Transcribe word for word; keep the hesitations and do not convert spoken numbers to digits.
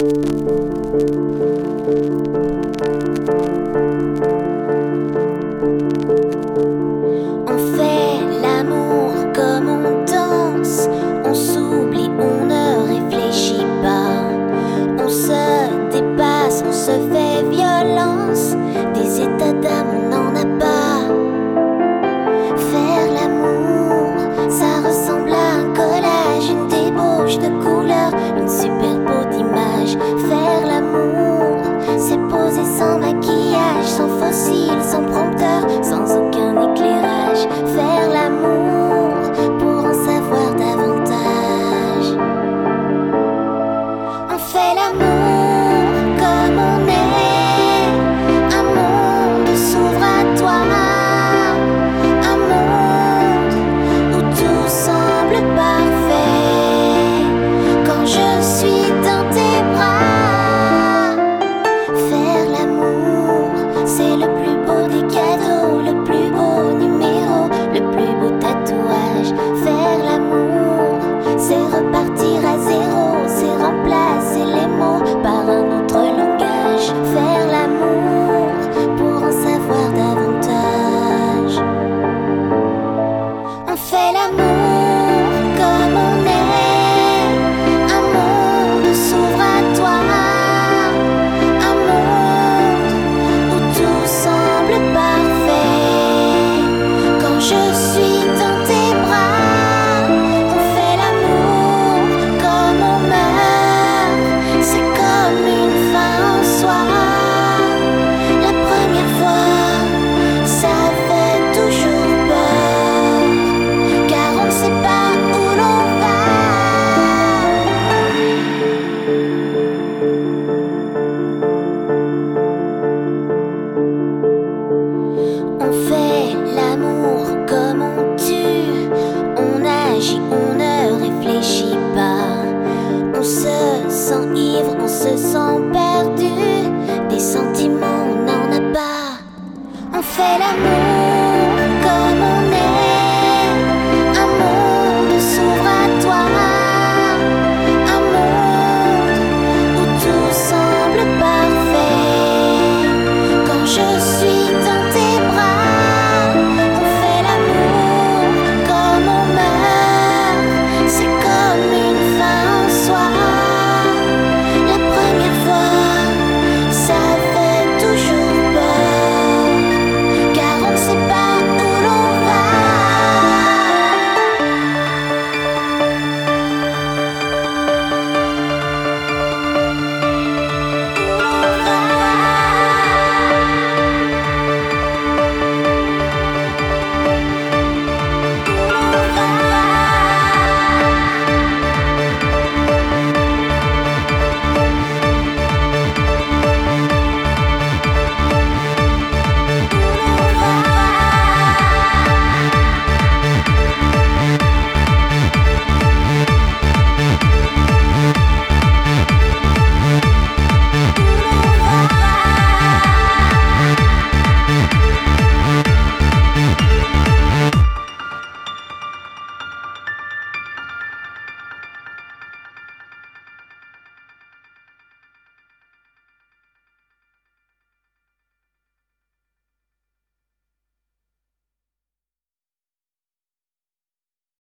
On fait l'amour comme on danse, on s'oublie, on ne réfléchit pas, on se dépasse, on se fait violence, des états d'âme on n'en a pas. Faire l'amour, ça ressemble à un collage, une débauche de couleurs, une superbe d'images. Faire l'amour, c'est poser sans maquillage, sans fossile, sans prompteur, sans